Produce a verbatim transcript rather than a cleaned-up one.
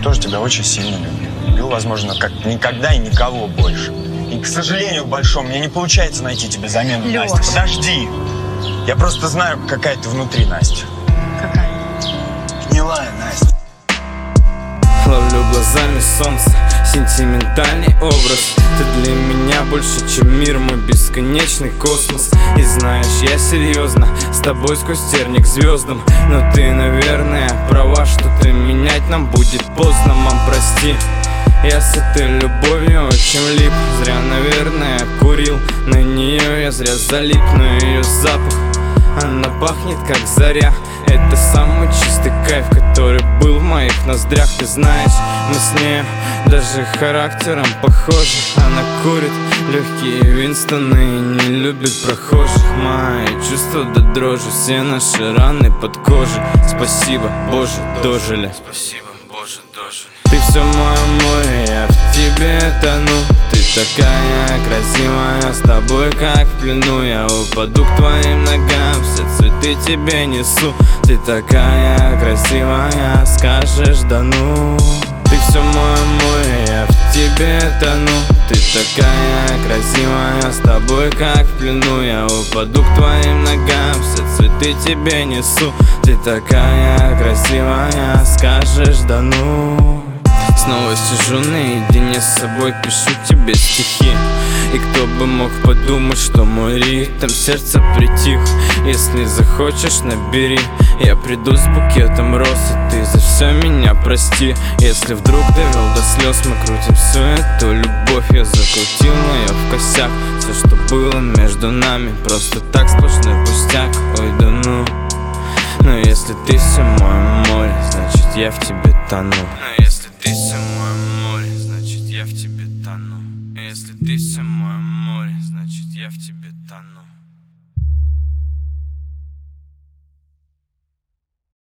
тоже тебя очень сильно любил. Любил, возможно, как никогда и никого больше. И, к сожалению, к большому, мне не получается найти тебе замену, Лёш. Настя. Подожди. Я просто знаю, какая ты внутри, Настя. Какая? Гнилая, Настя. Ловлю глазами солнце, сентиментальный образ. Ты для меня больше, чем мир, мой бесконечный космос. И знаешь, я серьезно с тобой сквозь терник к звездам. Но ты, наверное, права, что-то менять нам будет поздно, мам, прости. Я с этой любовью очень лип. Зря, наверное, курил на нее, я зря залип. Но ее запах, она пахнет как заря. Это самый чистый кайф, который был в моих ноздрях. Ты знаешь, мы с ней даже характером похожи. Она курит легкие Винстоны и не любит прохожих. Мои чувства до дрожи, все наши раны под кожей. Спасибо, Боже, дожили. Спасибо, Боже, дожили. Ты все мое море, я в тебе тону. Ты такая красивая, с тобой как в плену. Я упаду к твоим ногам, все цветы тебе несу. Ты такая красивая, скажешь да ну. Ты все мое море, я в тебе тону. Ты такая красивая, с тобой как в плену. Я упаду к твоим ногам, все цветы тебе несу. Ты такая красивая, скажешь да ну. Снова сижу наедине с собой, пишу тебе стихи. И кто бы мог подумать, что мой ритм сердца притих. Если захочешь, набери, я приду с букетом роз. И ты за все меня прости. Если вдруг довел до слез, мы крутим всю эту любовь. Я закрутил ее в косяк. Все, что было между нами, просто так сплошной пустяк. Ой, да ну. Но если ты все мое море, значит я в тебе тону. Но если ты все мое море, значит я в тебе тону. Если ты все мое море, значит я в тебе тону.